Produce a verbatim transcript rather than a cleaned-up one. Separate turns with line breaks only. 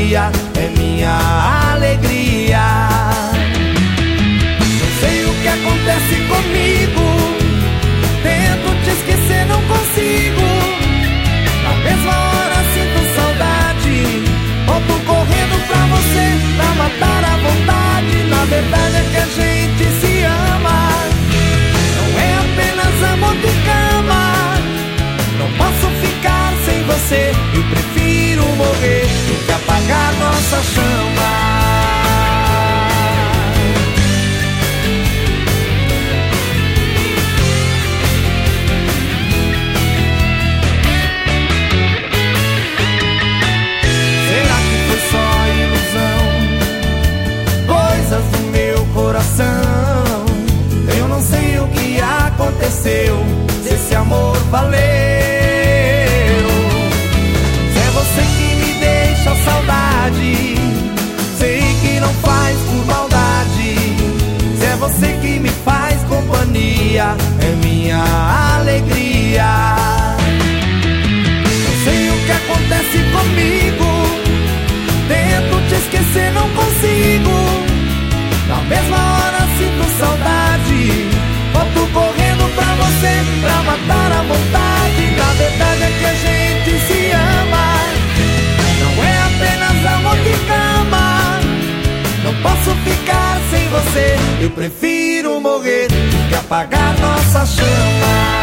companhia, é minha alegria. Não sei o que acontece comigo, tento te esquecer, não consigo. Na mesma hora sinto saudade, volto correndo pra você, pra matar a vontade. Na verdade é que a gente se ama, não é apenas amor de cama. Não posso ficar sem você, eu prefiro morrer do que apagar nossa chama. Será que foi só ilusão, coisas do meu coração? Eu não sei o que aconteceu, se esse amor valeu. Você que me deixa saudade, sei que não faz por maldade. Se é você que me faz companhia, é minha alegria. Não sei o que acontece comigo, tento te esquecer, não consigo. Na mesma hora sinto saudade, volto correndo pra você, pra matar a vontade. Na verdade é que a gente se ama, não é apenas amor de cama. Não posso ficar sem você, eu prefiro morrer do que apagar nossa chama.